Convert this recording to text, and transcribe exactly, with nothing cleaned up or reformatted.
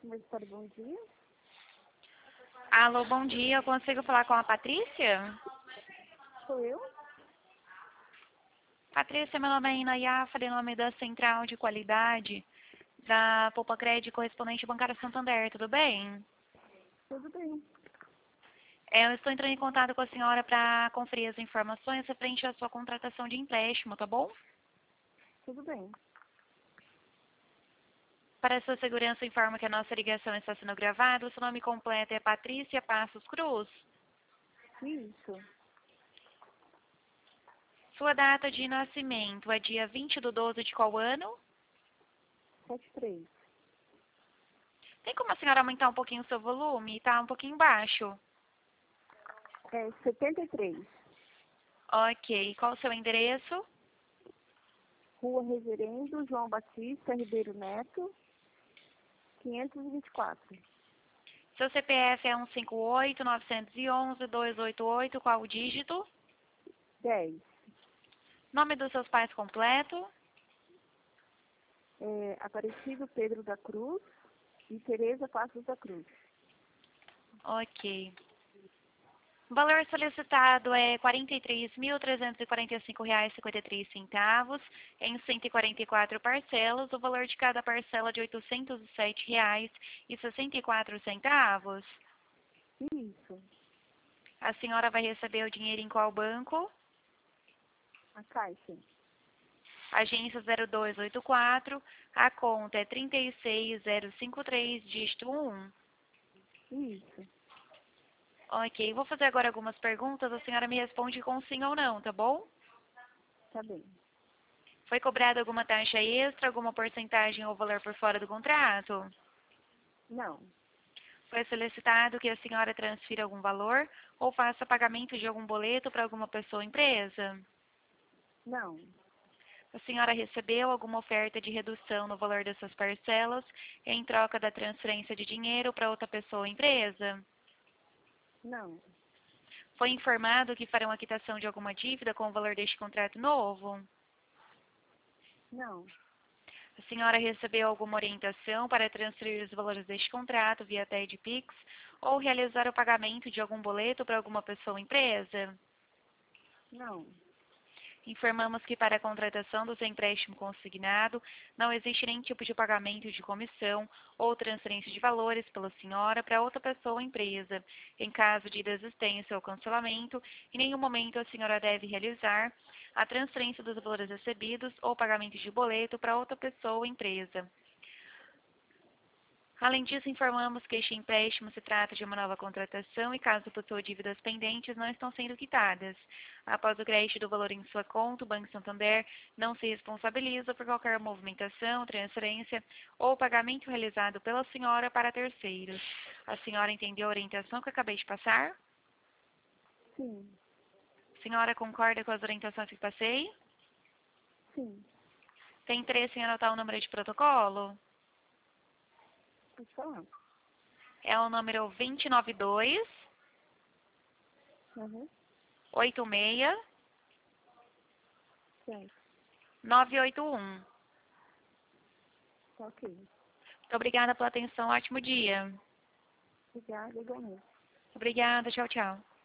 Universitário, bom dia. Alô, bom dia. Eu consigo falar com a Patrícia? Sou eu? Patrícia, meu nome é Inayá, falei em nome da Central de Qualidade da Poupa Crédito Correspondente Bancária Santander, tudo bem? Tudo bem. É, eu estou entrando em contato com a senhora para conferir as informações referente à sua contratação de empréstimo, tá bom? Tudo bem. Para a sua segurança, informo que a nossa ligação está sendo gravada. O seu nome completo é Patrícia Passos Cruz. Isso. Sua data de nascimento é dia vinte de doze de qual ano? Sete três. Tem como a senhora aumentar um pouquinho o seu volume? Está um pouquinho baixo. É setenta e três. Ok. Qual o seu endereço? Rua Reverendo João Batista Ribeiro Neto, quinhentos e vinte e quatro. Seu C P F é um cinco oito, nove um um, dois oito oito. Qual o dígito? dez. Nome dos seus pais completo? É, Aparecido Pedro da Cruz e Tereza Passos da Cruz. Ok. O valor solicitado é quarenta e três mil, trezentos e quarenta e cinco reais e cinquenta e três centavos, em cento e quarenta e quatro parcelas. O valor de cada parcela é de oitocentos e sete reais e sessenta e quatro centavos. Isso. A senhora vai receber o dinheiro em qual banco? A Caixa. Agência zero dois oito quatro, a conta é trinta e seis zero cinquenta e três, dígito um. Isso. Ok, vou fazer agora algumas perguntas, a senhora me responde com sim ou não, tá bom? Tá bem. Foi cobrada alguma taxa extra, alguma porcentagem ou valor por fora do contrato? Não. Foi solicitado que a senhora transfira algum valor ou faça pagamento de algum boleto para alguma pessoa ou empresa? Não. A senhora recebeu alguma oferta de redução no valor dessas parcelas em troca da transferência de dinheiro para outra pessoa ou empresa? Não. Foi informado que farão a quitação de alguma dívida com o valor deste contrato novo? Não. A senhora recebeu alguma orientação para transferir os valores deste contrato via T E D Pix ou realizar o pagamento de algum boleto para alguma pessoa ou empresa? Não. Informamos que para a contratação do seu empréstimo consignado não existe nenhum tipo de pagamento de comissão ou transferência de valores pela senhora para outra pessoa ou empresa. Em caso de desistência ou cancelamento, em nenhum momento a senhora deve realizar a transferência dos valores recebidos ou pagamento de boleto para outra pessoa ou empresa. Além disso, informamos que este empréstimo se trata de uma nova contratação e, caso possua dívidas pendentes, não estão sendo quitadas. Após o crédito do valor em sua conta, o Banco Santander não se responsabiliza por qualquer movimentação, transferência ou pagamento realizado pela senhora para terceiros. A senhora entendeu a orientação que eu acabei de passar? Sim. A senhora concorda com as orientações que passei? Sim. Tem interesse em anotar o número de protocolo? Pode falar. É o número dois nove dois, Uhum. oito seis, Certo. nove oito um. Tá ok. Muito obrigada pela atenção. Ótimo dia. Obrigada, igualmente. Obrigada. Tchau, tchau.